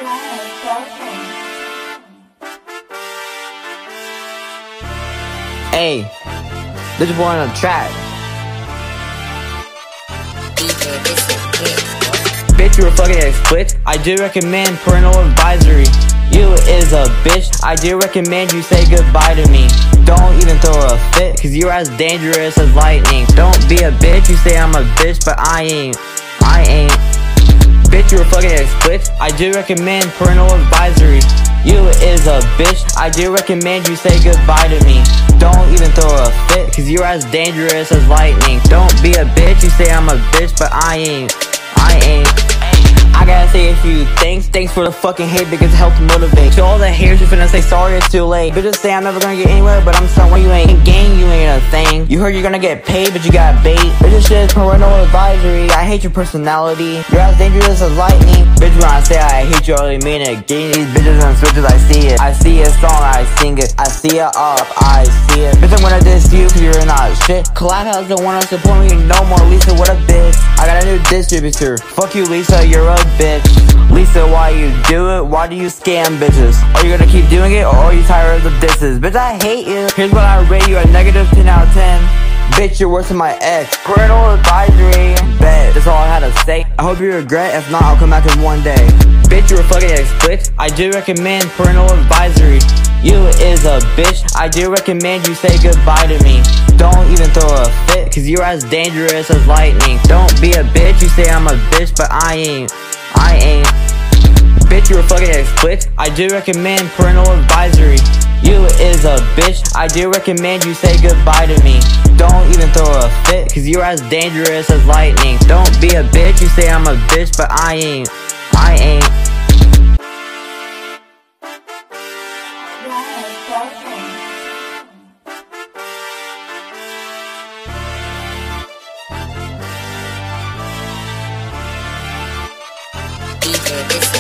Hey, this boy on the track. Bitch, you were fucking explicit. I do recommend parental advisory. You is a bitch. I do recommend you say goodbye to me. Don't even throw a fit, cause you're as dangerous as lightning. Don't be a bitch, you say I'm a bitch, but I ain't. Bitch, you were fucking explicit. I do recommend parental advisory. You is a bitch. I do recommend you say goodbye to me. Don't even throw a fit, cause you're as dangerous as lightning. Don't be a bitch, you say I'm a bitch, but I ain't. I gotta say a few things. Thanks for the fucking hate because it helps motivate. To all the haters, you finna say sorry, it's too late. Bitches say I'm never gonna get anywhere, but I'm sorry you ain't gang, you ain't a thing. You heard you're gonna get paid, but you got bait. Bitch, shit is parental advisory. I hate your personality. You're as dangerous as lightning. Bitch, when I say I hate you, I really mean it. Getting these bitches and switches, I see it. I see a song, I sing it. I see it up, I see it. Bitch, I'm gonna diss you cause you're not shit. Collab doesn't wanna support me no more. Lisa, what a bitch. I got a new distributor. Fuck you, Lisa, you're a bitch. Lisa, why you do it? Why do you scam bitches? Are you gonna keep doing it or are you tired of the disses? Bitch, I hate you. Here's what I rate you, a negative 10 out of 10. Bitch, you're worse than my ex. Parental advisory. Bet. That's all I had to say. I hope you regret. If not, I'll come back in one day. Bitch, you were fucking explicit. I do recommend parental advisory. You is a bitch. I do recommend you say goodbye to me. Don't even throw a fit, cause you're as dangerous as lightning. Don't be a bitch, you say I'm a bitch, but I ain't. Bitch, you were fucking explicit. I do recommend parental advisory. You is a bitch. I do recommend you say goodbye to me. Don't even throw a fit, cause you're as dangerous as lightning. Don't be a bitch, you say I'm a bitch, but I ain't. DJ